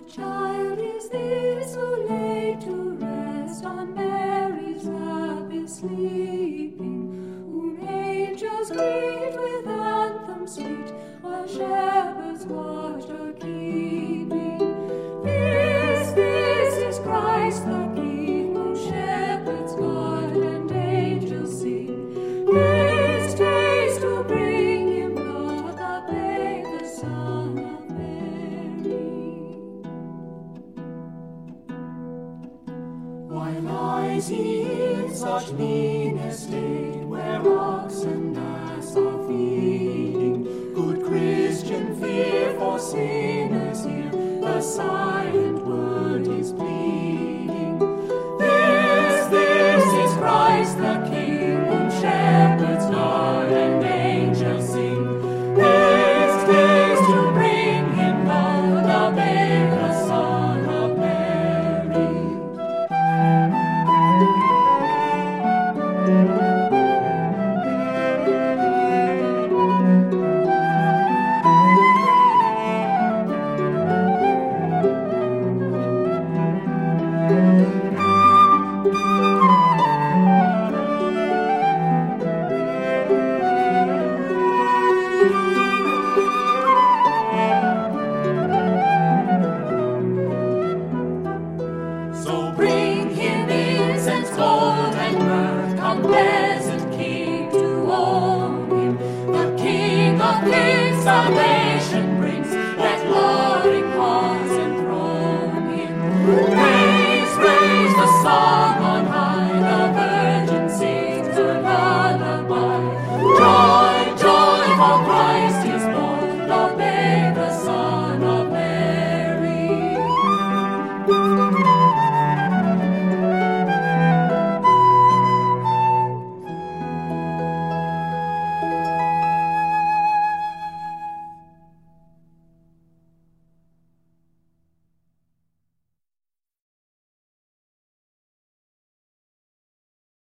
child is this who laid to rest on Mary's lap is sleeping, whom angels greet with anthems sweet, while shepherds watch are keeping. This is Christ the King, whom shepherds guard and angels sing. Taste to bring him God, the babe, the Son of Mary. Why lies he in such mean estate, where ox and ass are feeding? Good Christian, fear for sinners here, the silent word is pleading. This is Christ the King, whom shepherds guard and angels sing. Taste to bring him low, the babe, the Son of Mary. So bring him incense, gold, and myrrh, come blessed King to own him, the King of kings, salvation